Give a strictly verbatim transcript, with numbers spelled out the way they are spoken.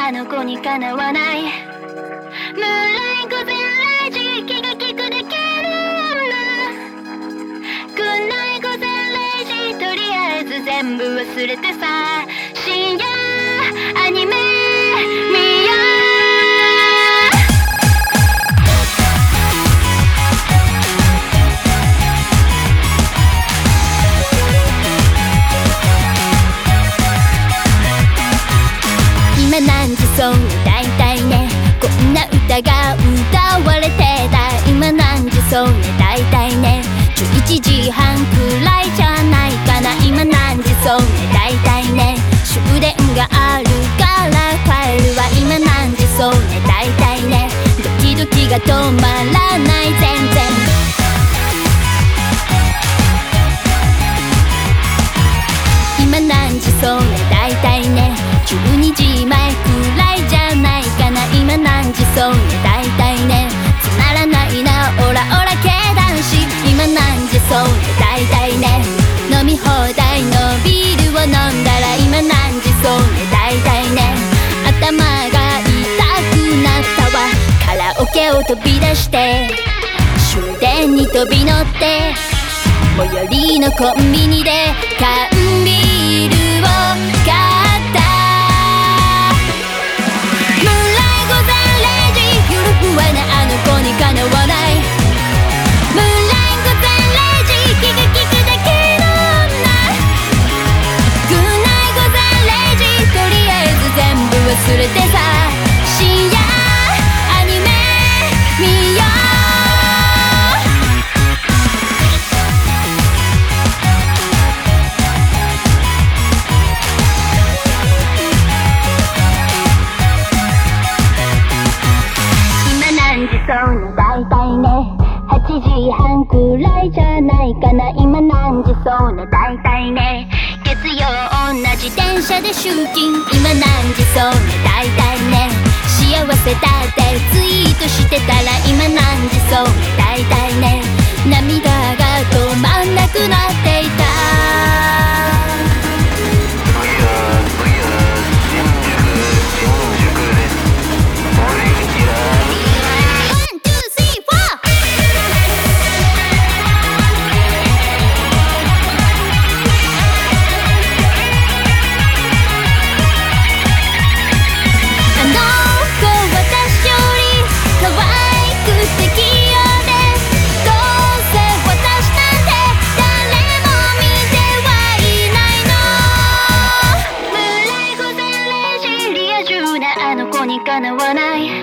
あの子にかなわない。ムーンライ午前零時気が利くだけの女。グッナイ午前零時とりあえず全部忘れてさ、深夜アニメ見よう。今何時そうね、大体ねこんな歌が歌われてた。今何時そうね、大体ねじゅういちじはんくらいじゃないかな。今何時そうね、大体ね終電があるから帰るわ。今何時そうね、大体ねドキドキが止まらない全然。今何時そうね、大体ねじゅうにじまえくらいじゃないかな。今何時そうね、大体ねつまらないなオラオラ系男子。今何時そうね、大体ね飲み放題のビールを飲んだら。今何時そうね、大体ね頭が痛くなったわ。カラオケを飛び出して終電に飛び乗って最寄りのコンビニで缶ビールを買った。ムーンライ午前零時ゆるふわなあの子にかなわない。ムーンライ午前零時気が利くだけの女。グッナイ午前零時とりあえず全部忘れてさ、深夜アニメ見よう。そうね、大体ねはちじはんくらいじゃないかな。今何時そうね、大体ね月曜同じ電車で出勤。今何時そうね、大体ね幸せだってツイートしてたら。今何時そうね、大体ね涙が止まんなくなっていた。あの子にかなわない。